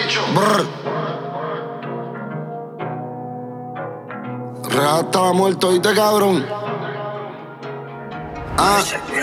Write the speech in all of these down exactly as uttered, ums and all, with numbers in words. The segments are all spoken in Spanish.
Brr. Real estaba muerto, ¿oíste, cabrón? Ah.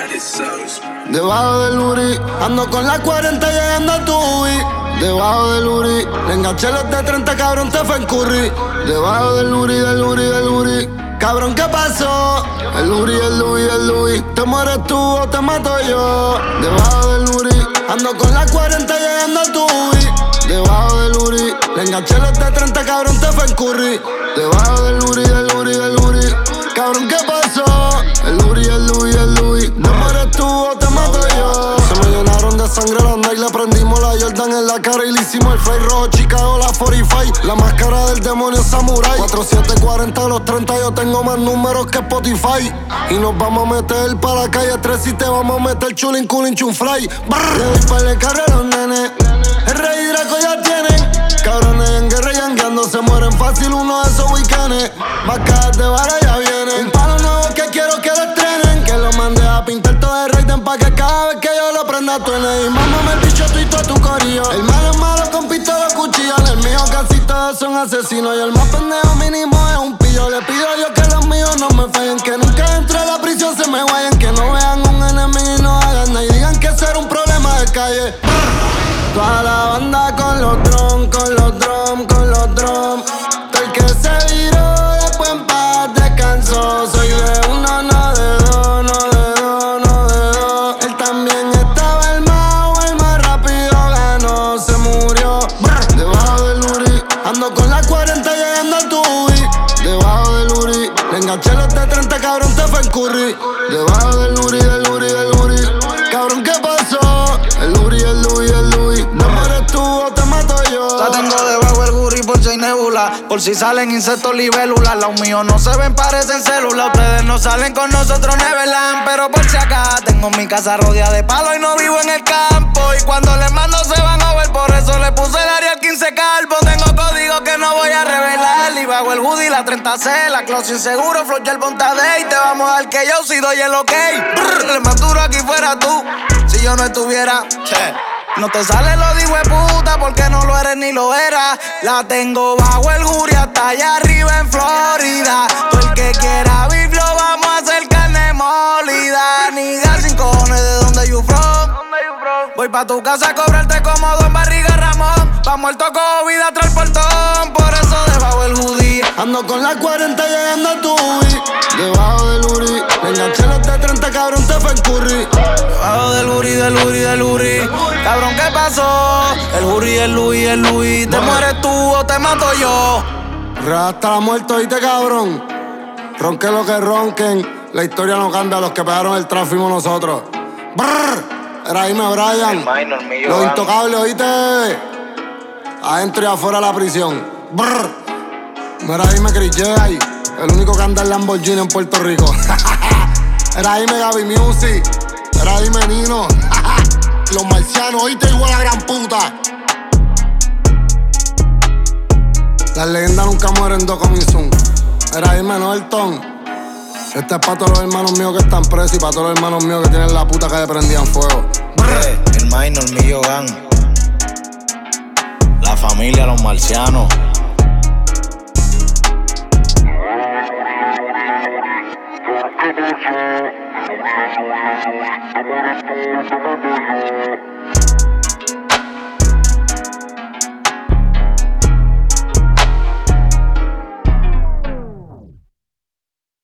Debajo del Uri, ando con la cuarenta llegando a tu Ubi. Debajo del Uri, le enganché los de treinta, cabrón, te fue en curry. Debajo del Uri, del Uri, del Uri. Cabrón, ¿qué pasó? El Uri, el Louis, el Louis. ¿Te mueres tú o te mato yo? Debajo del Uri, ando con la cuarenta llegando a tu Ubi. Debajo del Uri, le enganché los de treinta, cabrón, te fue en curry. Debajo del Uri, del Uri, del Uri. Cabrón, ¿qué pasó? El Uri, el Louis, el Louis. ¿Te mueres tú o te mato yo? Se me llenaron de sangre la onda y le prendimos la Jordan en la cara y le hicimos el fly rojo, Chicago, la cuarenta y cinco. La máscara del demonio samurai. cuatro siete cuarenta a los treinta, yo tengo más números que Spotify. Y nos vamos a meter pa' la calle tres y te vamos a meter chulin, culin, chunfly. Le doy par de carro a los nenes. El rey y Draco ya tienen. Cabrones en guerra yangueando, se mueren fácil uno de esos weekendes. Vacas de vara ya vienen. Un palo nuevo que quiero que lo estrenen. Que lo mande a pintar todo de Raiden pa' que cada vez que yo lo prenda truene. Y mámame el bicho tú y todo tu corillo. El malo es malo con pistola cuchillo. El mío casi todos son asesinos. Y el más pendejo mínimo es un pillo. Le pido a Dios que los míos no me fallen. Que nunca entre a la prisión se me vayan. Que no vean un enemigo y no hagan nada. Y digan que será un problema de calle. Toda la banda con los drums, con los drums, con los drums. Todo el que se viró después en paz descansó. Soy de uno, no de dos, no de dos, no de dos. Él también estaba el más, el más rápido ganó, se murió. Debajo del Uri, ando con la cuarenta llegando a tu Ubi. Debajo del Uri, le enganché los de treinta, cabrón, te fue en curry. Debajo del Uri, del Uri, del Uri. Cabrón, ¿qué pasó? El Uri, el Louis, el Louis. ¿No mueres tú o te mato yo? La tengo debajo el Guri por si hay nebula. Por si salen insectos libélulas. Los míos no se ven, parecen células. Ustedes no salen con nosotros, Neverland. Pero por si acá tengo mi casa rodeada de palo y no vivo en el campo. Y cuando les mando se van a ver. Por eso le puse el área quince calvo. Tengo código que no voy a revelar. Y bajo el hoodie, la treinta C, la close inseguro, flow y el Bontade. Y te vamos a dar que yo si doy el ok. Brr, el más duro aquí fuera tú. Si yo no estuviera, che. No te sale lo digo de puta porque no lo eres ni lo eras. La tengo bajo el Guri hasta allá arriba en Florida. Tú el que quiera beef lo vamos a hacer carne molida. Niga sin cojones de donde you from. Voy pa' tu casa a cobrarte como Don Barriga Ramón. Pa' muerto COVID atrás el portón. Por eso debajo el hoodie ando con la cuarenta llegando a tu Ubi. Debajo del Uri, le enganché los de treinta, cabrón, te fue en curry. Debajo del Uri, del Uri, del Uri. Cabrón, ¿qué pasó? El Uri, el Louis, el Louis. ¿Te mueres tú o te mato yo? Real hasta la muerte, ¿oíste, cabrón? Ronque lo que ronquen. La historia no cambia, los que pegaron el trap fuimos nosotros. Brrr. Era Jaime Bryan. Los intocables, ¿oíste? Adentro y afuera de la prisión. Brrr. Mira Jaime Chris J, el único que anda en Lamborghini en Puerto Rico. Era Jaime Gaby Music. Era Jaime Nino. Los marcianos, ¿oíste? Igual a la gran puta. Las leyendas nunca mueren, dos coming soon. Era Jaime Norton. Este es para todos los hermanos míos que están presos y para todos los hermanos míos que tienen la puta que le prendían fuego. Eh, el minor mío gang. La familia, los marcianos. Thank you.